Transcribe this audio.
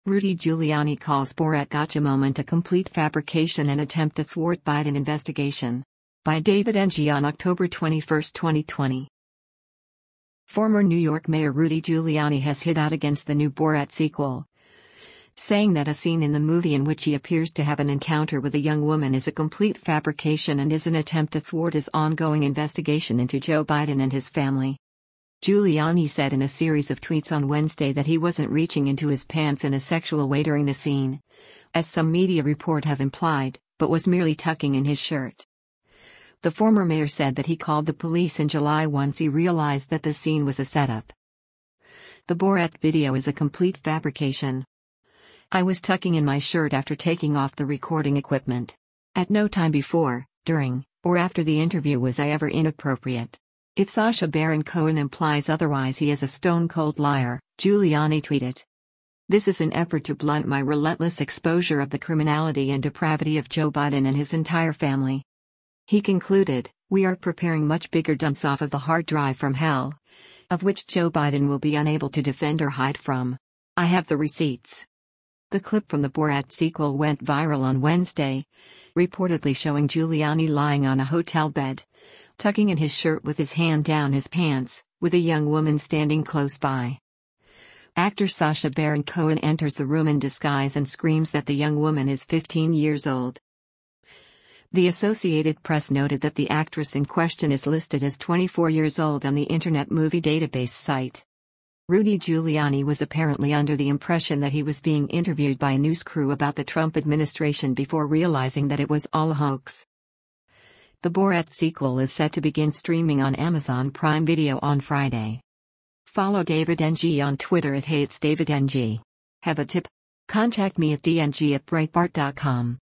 Rudy Giuliani calls Borat gotcha moment a complete fabrication and attempt to thwart Biden investigation. By David Ng on October 21, 2020. Former New York Mayor Rudy Giuliani has hit out against the new Borat sequel, saying that a scene in the movie in which he appears to have an encounter with a young woman is a complete fabrication and is an attempt to thwart his ongoing investigation into Joe Biden and his family. Giuliani said in a series of tweets on Wednesday that he wasn't reaching into his pants in a sexual way during the scene, as some media report have implied, but was merely tucking in his shirt. The former mayor said that he called the police in July once he realized that the scene was a setup. The Borat video is a complete fabrication. I was tucking in my shirt after taking off the recording equipment. At no time before, during, or after the interview was I ever inappropriate. If Sacha Baron Cohen implies otherwise, he is a stone-cold liar, Giuliani tweeted. This is an effort to blunt my relentless exposure of the criminality and depravity of Joe Biden and his entire family. He concluded, we are preparing much bigger dumps off of the hard drive from hell, of which Joe Biden will be unable to defend or hide from. I have the receipts. The clip from the Borat sequel went viral on Wednesday, reportedly showing Giuliani lying on a hotel bed, tucking in his shirt with his hand down his pants, with a young woman standing close by. Actor Sacha Baron Cohen enters the room in disguise and screams that the young woman is 15 years old. The Associated Press noted that the actress in question is listed as 24 years old on the Internet Movie Database site. Rudy Giuliani was apparently under the impression that he was being interviewed by a news crew about the Trump administration before realizing that it was all a hoax. The Borat sequel is set to begin streaming on Amazon Prime Video on Friday. Follow David Ng on Twitter at @HeyIt'sDavidNG. Have a tip? Contact me at dng@breitbart.com.